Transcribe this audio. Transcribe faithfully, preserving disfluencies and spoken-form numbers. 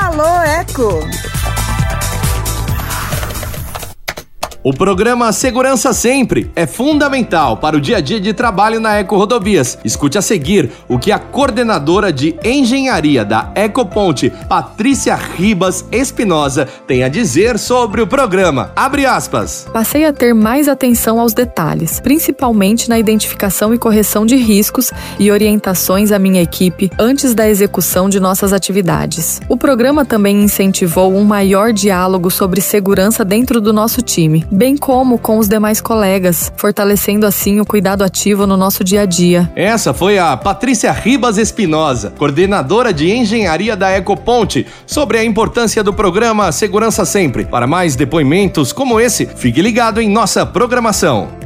Alô, Eco! O programa Segurança Sempre é fundamental para o dia a dia de trabalho na Eco Rodovias. Escute a seguir o que a coordenadora de engenharia da Ecoponte, Patrícia Ribas Espinosa, tem a dizer sobre o programa. Abre aspas. Passei a ter mais atenção aos detalhes, principalmente na identificação e correção de riscos e orientações à minha equipe antes da execução de nossas atividades. O programa também incentivou um maior diálogo sobre segurança dentro do nosso time, bem como com os demais colegas, fortalecendo assim o cuidado ativo no nosso dia a dia. Essa foi a Patrícia Ribas Espinosa, coordenadora de engenharia da Ecoponte, sobre a importância do programa Segurança Sempre. Para mais depoimentos como esse, fique ligado em nossa programação.